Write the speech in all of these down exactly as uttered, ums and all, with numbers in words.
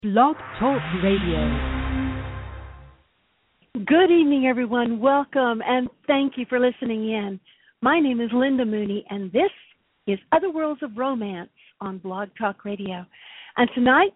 Blog Talk Radio. Good evening, everyone. Welcome, and thank you for listening in. My name is Linda Mooney, and this is Other Worlds of Romance on Blog Talk Radio. And tonight,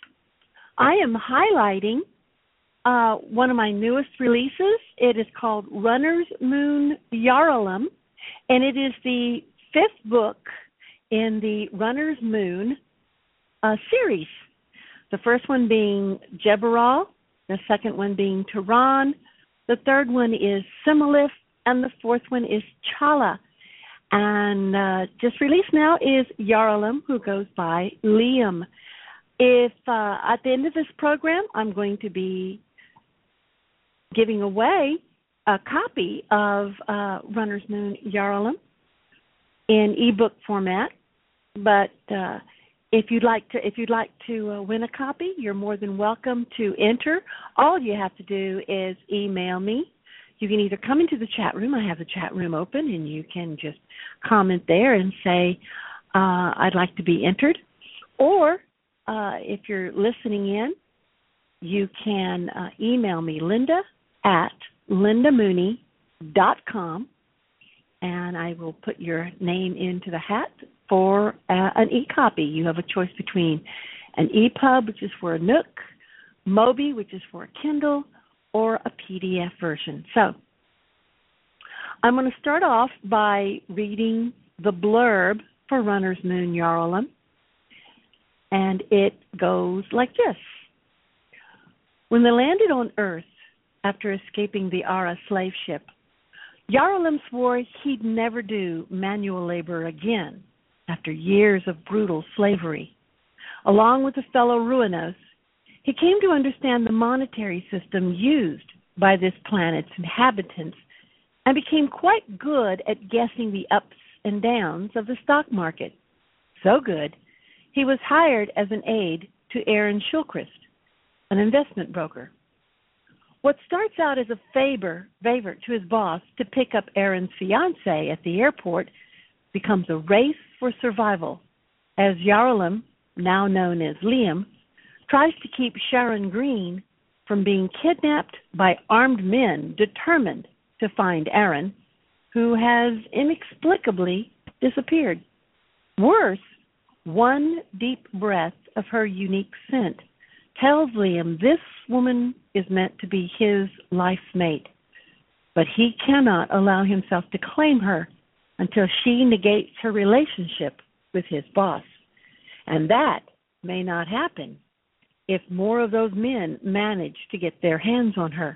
I am highlighting uh, one of my newest releases. It is called Runner's Moon Yaralam, and it is the fifth book in the Runner's Moon uh, series. The first one being Jebaral, the second one being Tehran, the third one is Similif, and the fourth one is Chala. And uh, just released now is Yaralam, who goes by Liam. If uh, at the end of this program, I'm going to be giving away a copy of uh, Runner's Moon Yaralam in ebook format, but uh, If you'd like to, if you'd like to uh, win a copy, you're more than welcome to enter. All you have to do is email me. You can either come into the chat room. I have the chat room open, and you can just comment there and say, uh, I'd like to be entered. Or uh, if you're listening in, you can uh, email me, Linda at linda mooney dot com, and I will put your name into the hat for uh, an e-copy. You have a choice between an E P U B, which is for a Nook, Mobi, which is for a Kindle, or a P D F version. So I'm going to start off by reading the blurb for Runner's Moon Yaralam, and it goes like this. When they landed on Earth after escaping the Ara slave ship, Yaralam swore he'd never do manual labor again after years of brutal slavery. Along with a fellow Ruinos, he came to understand the monetary system used by this planet's inhabitants and became quite good at guessing the ups and downs of the stock market. So good, he was hired as an aide to Aaron Schulchrist, an investment broker. What starts out as a favor, favor to his boss to pick up Aaron's fiancée at the airport becomes a race for survival as Yaralam, now known as Liam, tries to keep Sharon Green from being kidnapped by armed men determined to find Aaron, who has inexplicably disappeared. Worse, one deep breath of her unique scent tells Liam this woman is meant to be his life's mate, but he cannot allow himself to claim her until she negates her relationship with his boss. And that may not happen if more of those men manage to get their hands on her.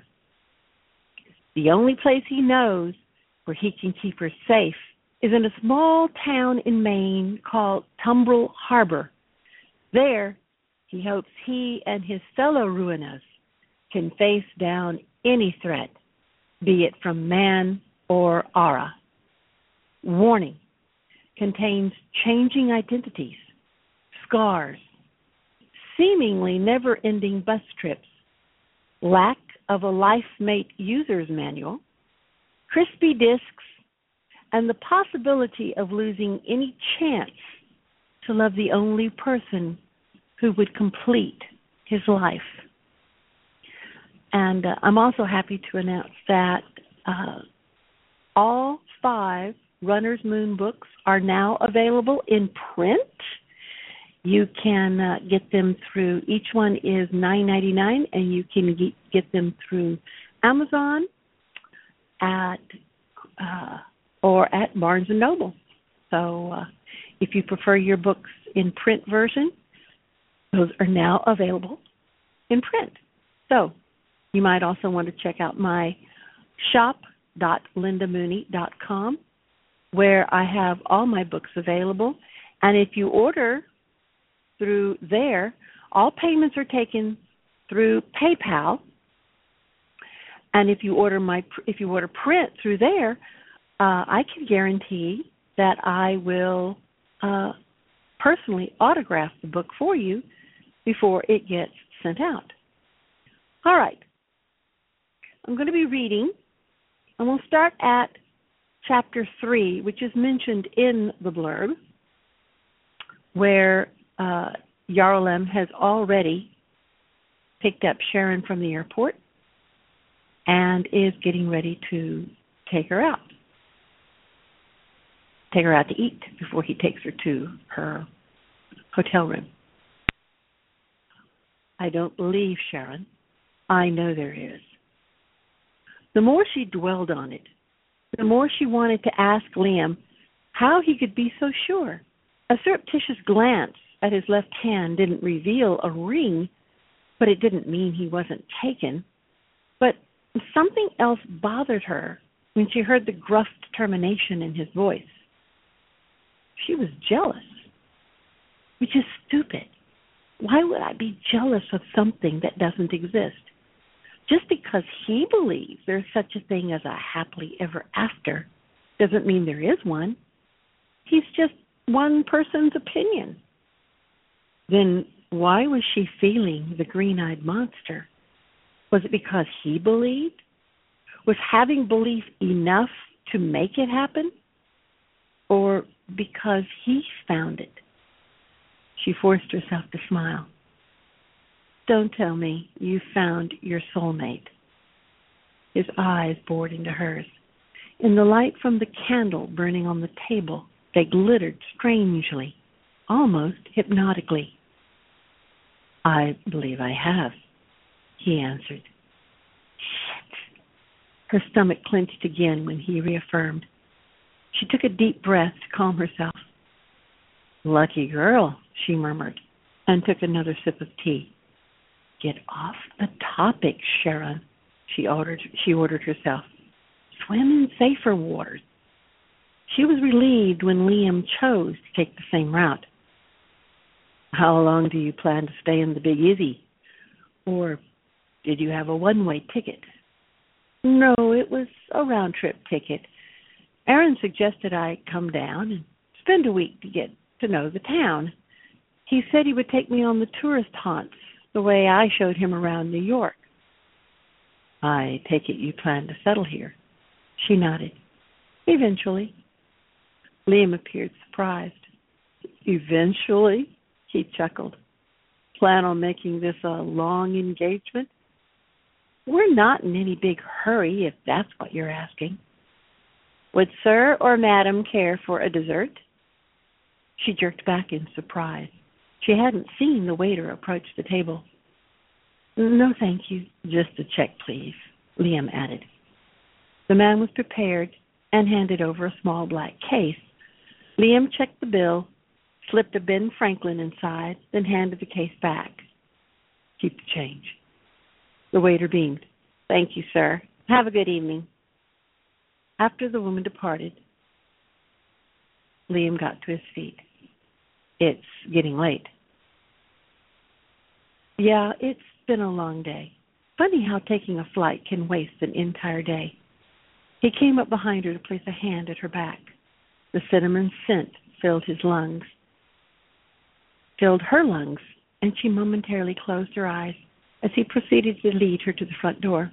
The only place he knows where he can keep her safe is in a small town in Maine called Tumbrel Harbor. There, he hopes he and his fellow Ruinos can face down any threat, be it from man or Ara. Warning, contains changing identities, scars, seemingly never-ending bus trips, lack of a life-mate user's manual, crispy discs, and the possibility of losing any chance to love the only person who would complete his life. And uh, I'm also happy to announce that uh, all five Runner's Moon books are now available in print. You can uh, get them through, each one is nine ninety-nine, and you can get, get them through Amazon at uh, or at Barnes and Noble. So uh, if you prefer your books in print version, those are now available in print. So you might also want to check out my shop dot linda mooney dot com, where I have all my books available. And if you order through there, all payments are taken through PayPal. And if you order my if you order print through there, uh, I can guarantee that I will uh, personally autograph the book for you before it gets sent out. All right. I'm going to be reading, and we'll start at chapter three, which is mentioned in the blurb, where uh, Yaralam has already picked up Sharon from the airport and is getting ready to take her out. Take her out to eat before he takes her to her hotel room. I don't believe Sharon. I know there is. The more she dwelled on it, the more she wanted to ask Liam how he could be so sure. A surreptitious glance at his left hand didn't reveal a ring, but it didn't mean he wasn't taken. But something else bothered her when she heard the gruff determination in his voice. She was jealous, which is stupid. Why would I be jealous of something that doesn't exist? Just because he believes there's such a thing as a happily ever after doesn't mean there is one. He's just one person's opinion. Then why was she feeling the green-eyed monster? Was it because he believed? Was having belief enough to make it happen? Or because he found it? She forced herself to smile. Don't tell me you found your soulmate. His eyes bored into hers. In the light from the candle burning on the table, they glittered strangely, almost hypnotically. I believe I have, he answered. Shit. Her stomach clenched again when he reaffirmed. She took a deep breath to calm herself. Lucky girl, she murmured, and took another sip of tea. Get off the topic, Sharon, she ordered, she ordered herself. Swim in safer waters. She was relieved when Liam chose to take the same route. How long do you plan to stay in the Big Izzy? Or did you have a one-way ticket? No, it was a round-trip ticket. Aaron suggested I come down and spend a week to get to know the town. He said he would take me on the tourist haunts, the way I showed him around New York. I take it you plan to settle here. She nodded. Eventually. Liam appeared surprised. Eventually? He chuckled. Plan on making this a long engagement? We're not in any big hurry, if that's what you're asking. Would sir or madam care for a dessert? She jerked back in surprise. She hadn't seen the waiter approach the table. No, thank you. Just a check, please, Liam added. The man was prepared and handed over a small black case. Liam checked the bill, slipped a Ben Franklin inside, then handed the case back. Keep the change. The waiter beamed. Thank you, sir. Have a good evening. After the woman departed, Liam got to his feet. It's getting late. Yeah, it's been a long day. Funny how taking a flight can waste an entire day. He came up behind her to place a hand at her back. The cinnamon scent filled his lungs, filled her lungs, and she momentarily closed her eyes as he proceeded to lead her to the front door.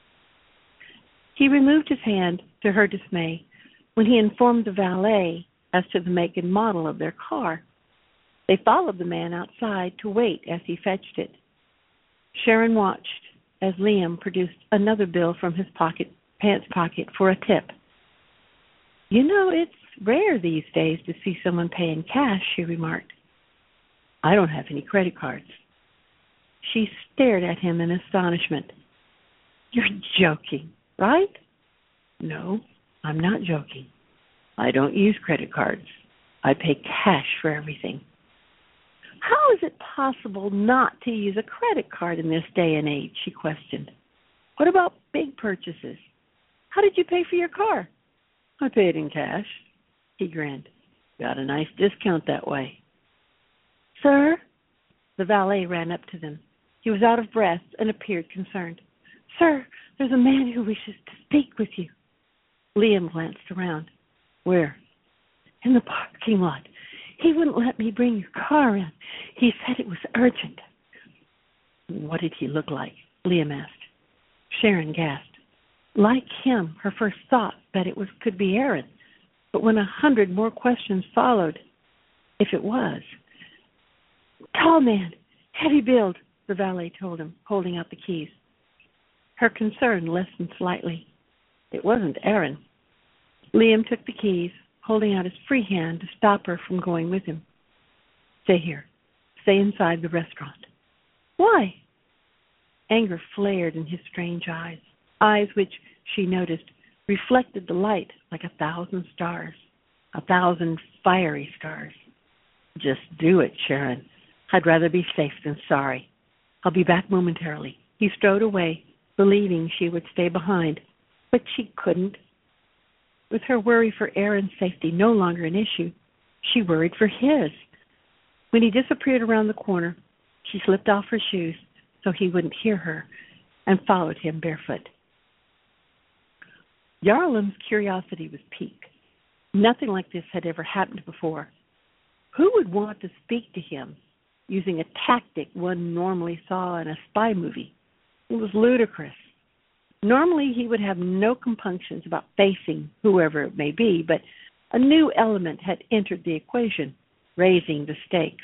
He removed his hand, to her dismay, when he informed the valet as to the make and model of their car. They followed the man outside to wait as he fetched it. Sharon watched as Liam produced another bill from his pocket, pants pocket for a tip. You know, it's rare these days to see someone pay in cash, she remarked. I don't have any credit cards. She stared at him in astonishment. You're joking, right? No, I'm not joking. I don't use credit cards. I pay cash for everything. How is it possible not to use a credit card in this day and age, she questioned. What about big purchases? How did you pay for your car? I paid in cash. He grinned. Got a nice discount that way. Sir? The valet ran up to them. He was out of breath and appeared concerned. Sir, there's a man who wishes to speak with you. Liam glanced around. Where? In the parking lot. He wouldn't let me bring your car in. He said it was urgent. What did he look like? Liam asked. Sharon gasped. Like him, her first thought that it was could be Aaron. But when a hundred more questions followed, if it was. Tall man, heavy build, the valet told him, holding out the keys. Her concern lessened slightly. It wasn't Aaron. Liam took the keys, holding out his free hand to stop her from going with him. Stay here. Stay inside the restaurant. Why? Anger flared in his strange eyes, eyes which, she noticed, reflected the light like a thousand stars, a thousand fiery stars. Just do it, Sharon. I'd rather be safe than sorry. I'll be back momentarily. He strode away, believing she would stay behind, but she couldn't. With her worry for Aaron's safety no longer an issue, she worried for his. When he disappeared around the corner, she slipped off her shoes so he wouldn't hear her and followed him barefoot. Jarlem's curiosity was piqued. Nothing like this had ever happened before. Who would want to speak to him using a tactic one normally saw in a spy movie? It was ludicrous. Normally he would have no compunctions about facing whoever it may be, but a new element had entered the equation, raising the stakes.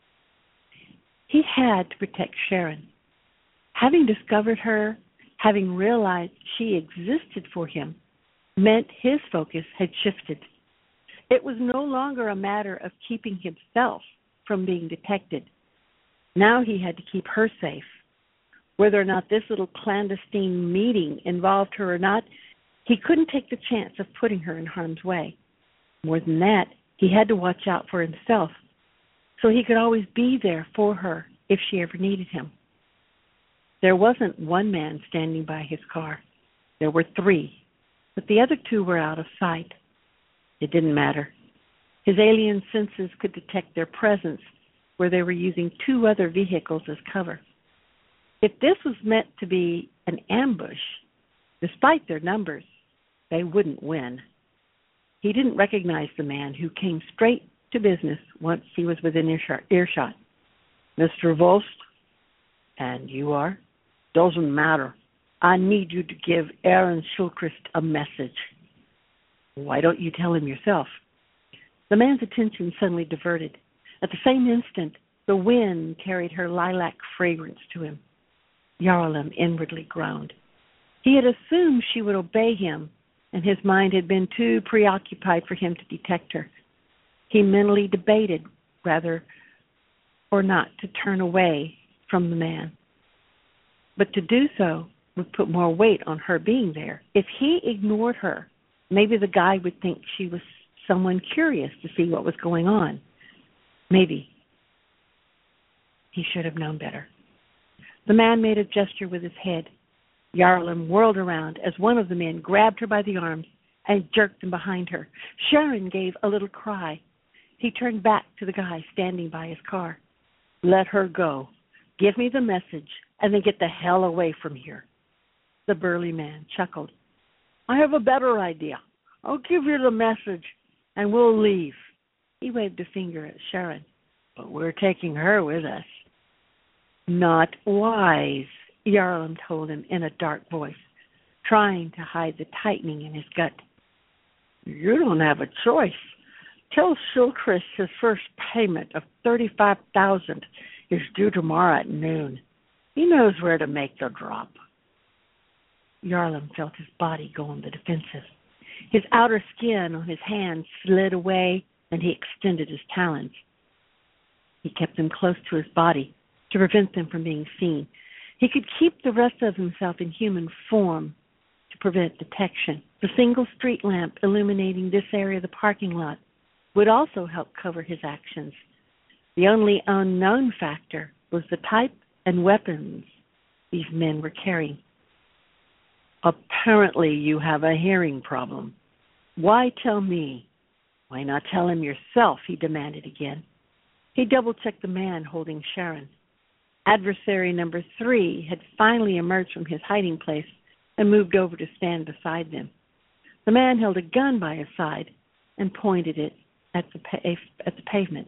He had to protect Sharon. Having discovered her, having realized she existed for him, meant his focus had shifted. It was no longer a matter of keeping himself from being detected. Now he had to keep her safe. Whether or not this little clandestine meeting involved her or not, he couldn't take the chance of putting her in harm's way. More than that, he had to watch out for himself so he could always be there for her if she ever needed him. There wasn't one man standing by his car. There were three, but the other two were out of sight. It didn't matter. His alien senses could detect their presence where they were using two other vehicles as cover. If this was meant to be an ambush, despite their numbers, they wouldn't win. He didn't recognize the man who came straight to business once he was within earshot. Mister Volst, and you are? Doesn't matter. I need you to give Aaron Schulchrist a message. Why don't you tell him yourself? The man's attention suddenly diverted. At the same instant, the wind carried her lilac fragrance to him. Jarlem inwardly groaned. He had assumed she would obey him, and his mind had been too preoccupied for him to detect her. He mentally debated whether or not to turn away from the man. But to do so would put more weight on her being there. If he ignored her, maybe the guy would think she was someone curious to see what was going on. Maybe. He should have known better. The man made a gesture with his head. Jarlem whirled around as one of the men grabbed her by the arms and jerked them behind her. Sharon gave a little cry. He turned back to the guy standing by his car. Let her go. Give me the message and then get the hell away from here. The burly man chuckled. I have a better idea. I'll give you the message and we'll leave. He waved a finger at Sharon. But we're taking her with us. Not wise, Jarlem told him in a dark voice, trying to hide the tightening in his gut. You don't have a choice. Tell Schulchrist his first payment of thirty-five thousand dollars is due tomorrow at noon. He knows where to make the drop. Jarlem felt his body go on the defensive. His outer skin on his hands slid away, and he extended his talons. He kept them close to his body to prevent them from being seen. He could keep the rest of himself in human form to prevent detection. The single street lamp illuminating this area of the parking lot would also help cover his actions. The only unknown factor was the type and weapons these men were carrying. Apparently you have a hearing problem. Why tell me? Why not tell him yourself? He demanded again. He double-checked the man holding Sharon. Adversary number three had finally emerged from his hiding place and moved over to stand beside them. The man held a gun by his side and pointed it at the, pa- at the pavement.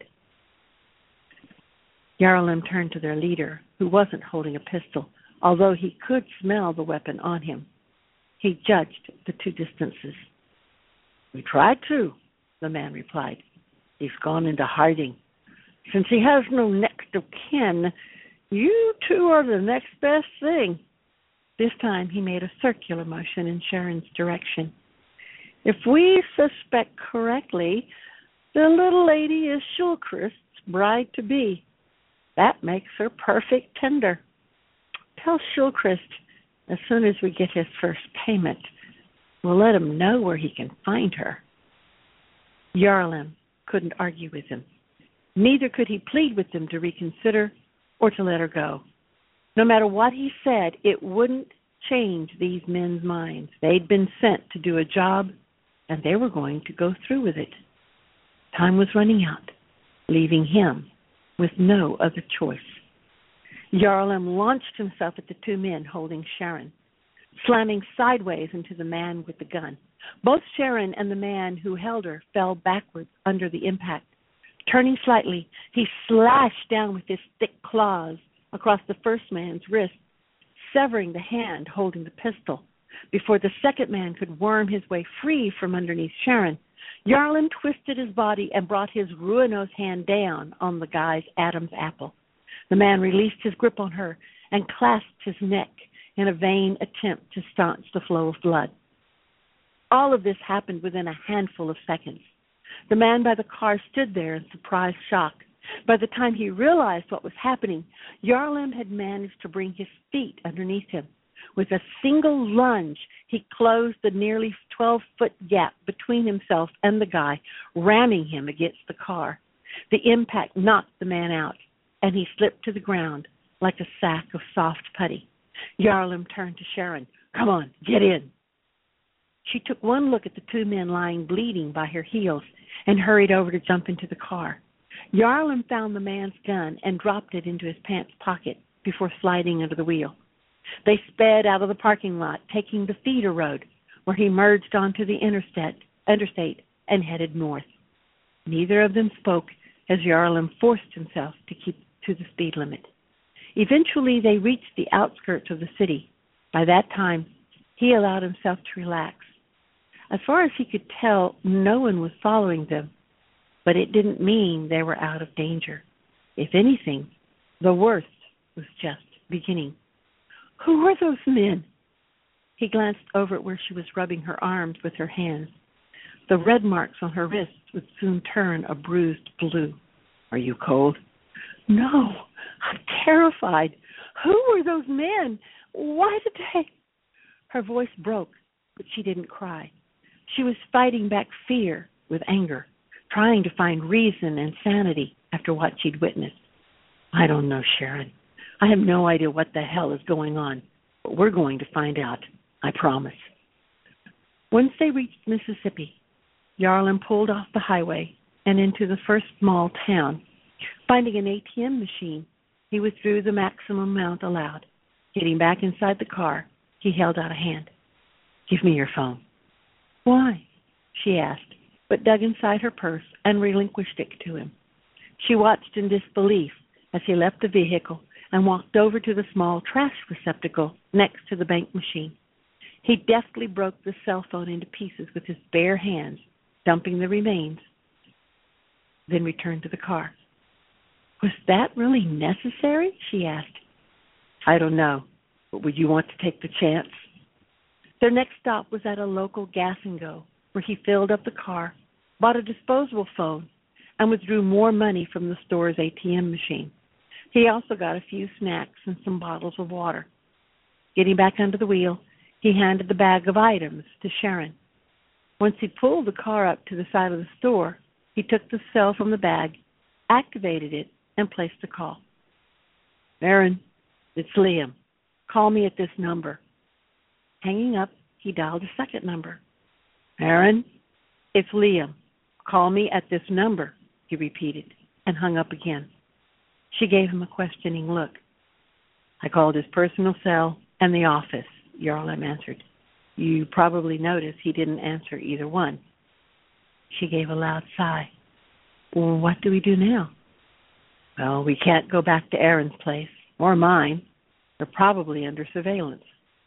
Jarlem turned to their leader, who wasn't holding a pistol, although he could smell the weapon on him. He judged the two distances. We tried to, the man replied. He's gone into hiding. Since he has no next of kin, You two are the next best thing. This time he made a circular motion in Sharon's direction. If we suspect correctly, the little lady is Schulchrist's bride-to-be. That makes her perfect tender. Tell Schulchrist as soon as we get his first payment, we'll let him know where he can find her. Yarlim couldn't argue with him. Neither could he plead with them to reconsider or to let her go. No matter what he said, it wouldn't change these men's minds. They'd been sent to do a job, and they were going to go through with it. Time was running out, leaving him with no other choice. Yarlim launched himself at the two men holding Sharon, slamming sideways into the man with the gun. Both Sharon and the man who held her fell backwards under the impact. Turning slightly, he slashed down with his thick claws across the first man's wrist, severing the hand holding the pistol. Before the second man could worm his way free from underneath Sharon, Yarlim twisted his body and brought his ruinous hand down on the guy's Adam's apple. The man released his grip on her and clasped his neck in a vain attempt to staunch the flow of blood. All of this happened within a handful of seconds. The man by the car stood there in surprised shock. By the time he realized what was happening, Yarlim had managed to bring his feet underneath him. With a single lunge, he closed the nearly twelve-foot gap between himself and the guy, ramming him against the car. The impact knocked the man out, and he slipped to the ground like a sack of soft putty. Yarlim turned to Sharon. "Come on, get in." She took one look at the two men lying bleeding by her heels and hurried over to jump into the car. Yarlim found the man's gun and dropped it into his pants pocket before sliding under the wheel. They sped out of the parking lot, taking the feeder road, where he merged onto the interstate, interstate and headed north. Neither of them spoke as Yarlim forced himself to keep to the speed limit. Eventually, they reached the outskirts of the city. By that time, he allowed himself to relax. As far as he could tell, no one was following them, but it didn't mean they were out of danger. If anything, the worst was just beginning. Who were those men? He glanced over at where she was rubbing her arms with her hands. The red marks on her wrists would soon turn a bruised blue. Are you cold? No, I'm terrified. Who were those men? Why did they... Her voice broke, but she didn't cry. She was fighting back fear with anger, trying to find reason and sanity after what she'd witnessed. I don't know, Sharon. I have no idea what the hell is going on, but we're going to find out, I promise. Once they reached Mississippi, Yarlim pulled off the highway and into the first small town. Finding an A T M machine, he withdrew the maximum amount allowed. Getting back inside the car, he held out a hand. Give me your phone. Why? She asked, but dug inside her purse and relinquished it to him. She watched in disbelief as he left the vehicle and walked over to the small trash receptacle next to the bank machine. He deftly broke the cell phone into pieces with his bare hands, dumping the remains, then returned to the car. Was that really necessary? She asked. I don't know, but would you want to take the chance? Their next stop was at a local gas and go, where he filled up the car, bought a disposable phone, and withdrew more money from the store's A T M machine. He also got a few snacks and some bottles of water. Getting back under the wheel, he handed the bag of items to Sharon. Once he pulled the car up to the side of the store, he took the cell from the bag, activated it, and placed the call. Aaron, it's Liam. Call me at this number. Hanging up, he dialed a second number. Aaron, it's Liam. Call me at this number, he repeated, and hung up again. She gave him a questioning look. I called his personal cell and the office, Yarlim answered. You probably noticed he didn't answer either one. She gave a loud sigh. Well, what do we do now? Well, we can't go back to Aaron's place, or mine. They're probably under surveillance.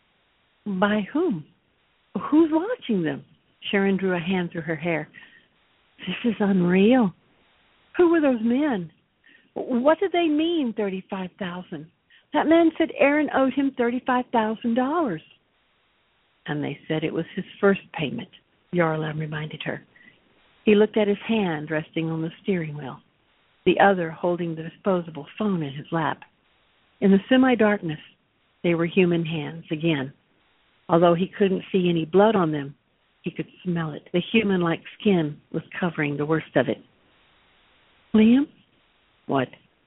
By whom? Who's watching them? Sharon drew a hand through her hair. This is unreal. Who were those men? What do they mean, thirty-five thousand dollars? That man said Aaron owed him thirty-five thousand dollars. And they said it was his first payment, Yarlam reminded her. He looked at his hand resting on the steering wheel, the other holding the disposable phone in his lap. In the semi-darkness, they were human hands again. Although he couldn't see any blood on them, he could smell it. The human-like skin was covering the worst of it. Liam? What?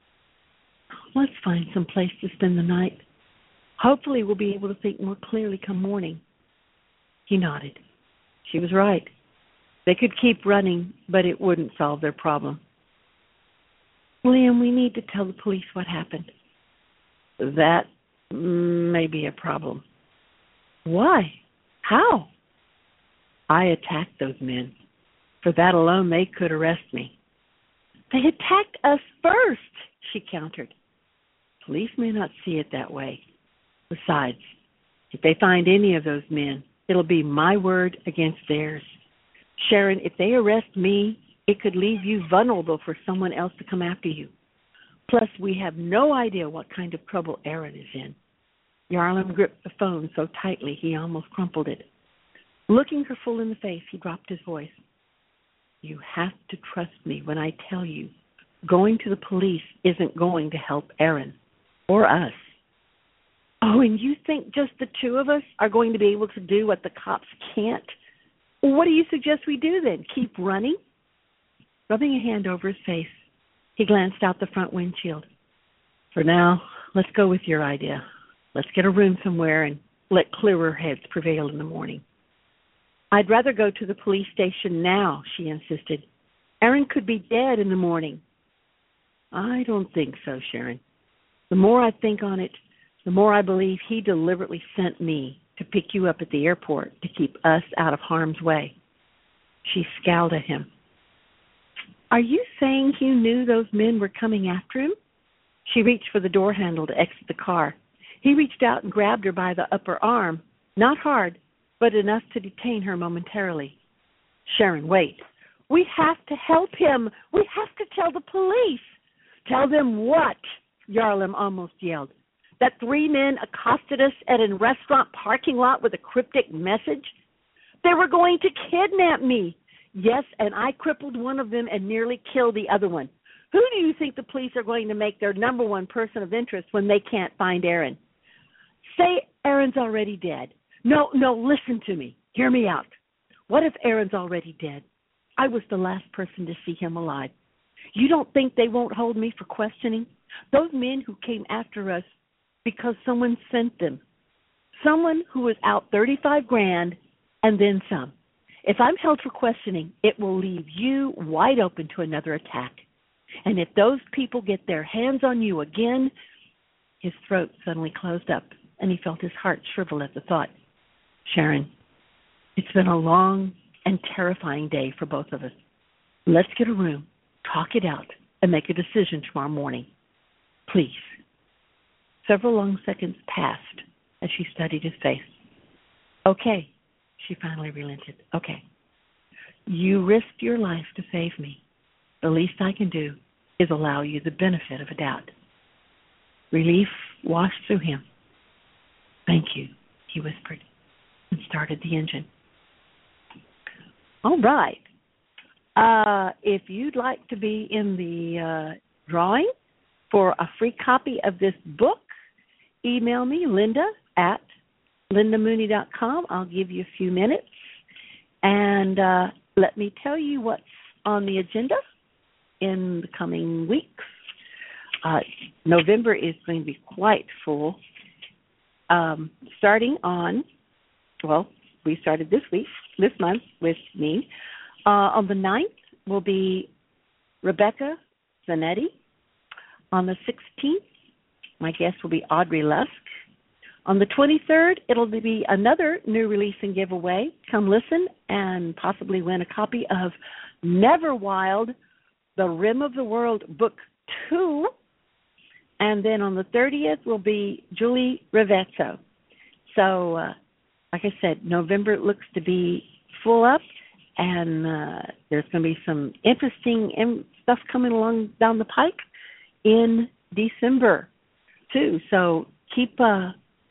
Let's find some place to spend the night. Hopefully we'll be able to think more clearly come morning. He nodded. She was right. They could keep running, but it wouldn't solve their problem. Liam, we need to tell the police what happened. That may be a problem. Why? How? I attacked those men. For that alone, they could arrest me. They attacked us first, she countered. Police may not see it that way. Besides, if they find any of those men, it'll be my word against theirs. Sharon, if they arrest me, it could leave you vulnerable for someone else to come after you. Plus, we have no idea what kind of trouble Aaron is in. Yarlam gripped the phone so tightly he almost crumpled it. Looking her full in the face, he dropped his voice. You have to trust me when I tell you going to the police isn't going to help Aaron or us. Oh, and you think just the two of us are going to be able to do what the cops can't? What do you suggest we do then? Keep running? Rubbing a hand over his face, he glanced out the front windshield. For now, let's go with your idea. Let's get a room somewhere and let clearer heads prevail in the morning. I'd rather go to the police station now, she insisted. Aaron could be dead in the morning. I don't think so, Sharon. The more I think on it, the more I believe he deliberately sent me to pick you up at the airport to keep us out of harm's way. She scowled at him. Are you saying he knew those men were coming after him? She reached for the door handle to exit the car. He reached out and grabbed her by the upper arm, not hard, but enough to detain her momentarily. Sharon, wait. We have to help him. We have to tell the police. Tell them what? Yarlam almost yelled. That three men accosted us at a restaurant parking lot with a cryptic message? They were going to kidnap me. Yes, and I crippled one of them and nearly killed the other one. Who do you think the police are going to make their number one person of interest when they can't find Aaron? Say Aaron's already dead. No, no, listen to me. Hear me out. What if Aaron's already dead? I was the last person to see him alive. You don't think they won't hold me for questioning? Those men who came after us because someone sent them. Someone who was out thirty-five grand and then some. If I'm held for questioning, it will leave you wide open to another attack. And if those people get their hands on you again, his throat suddenly closed up, and he felt his heart shrivel at the thought. Sharon, it's been a long and terrifying day for both of us. Let's get a room, talk it out, and make a decision tomorrow morning. Please. Several long seconds passed as she studied his face. Okay, she finally relented. Okay. You risked your life to save me. The least I can do is allow you the benefit of a doubt. Relief washed through him. Thank you, he whispered, and started the engine. All right. Uh, if you'd like to be in the uh, drawing for a free copy of this book, email me, Linda, at linda mooney dot com. I'll give you a few minutes. And uh, let me tell you what's on the agenda in the coming weeks. Uh, November is going to be quite full. Um, starting on, well, we started this week, this month with me. Uh, on the ninth will be Rebecca Zanetti. On the sixteenth, my guest will be Audrey Lusk. On the twenty-third, it'll be another new release and giveaway. Come listen and possibly win a copy of Never Wild, The Rim of the World, Book two. And then on the thirtieth will be Julie Rivezzo. So, uh, like I said, November looks to be full up, and uh, there's going to be some interesting stuff coming along down the pike. in December too. So keep uh,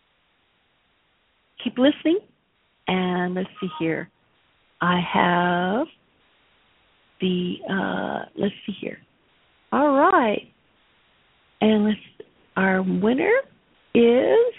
keep listening. And let's see here. I have the uh, let's see here. All right, and let's. Our winner is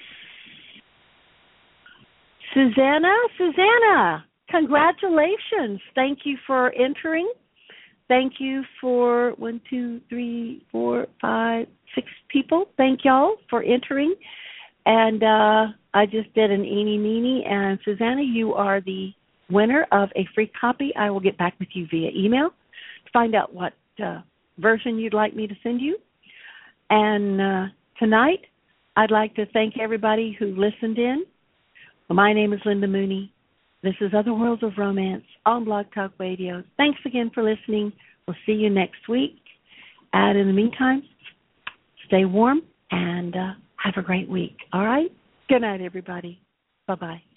Susanna. Susanna, congratulations! Thank you for entering. Thank you for one, two, three, four, five, six people. Thank y'all for entering. And uh, I just did an eeny meeny. And Susanna, you are the winner of a free copy. I will get back with you via email to find out what uh, version you'd like me to send you. And uh, tonight, I'd like to thank everybody who listened in. My name is Linda Mooney. This is Other Worlds of Romance on Blog Talk Radio. Thanks again for listening. We'll see you next week. And in the meantime, stay warm and uh, have a great week. All right? Good night, everybody. Bye-bye.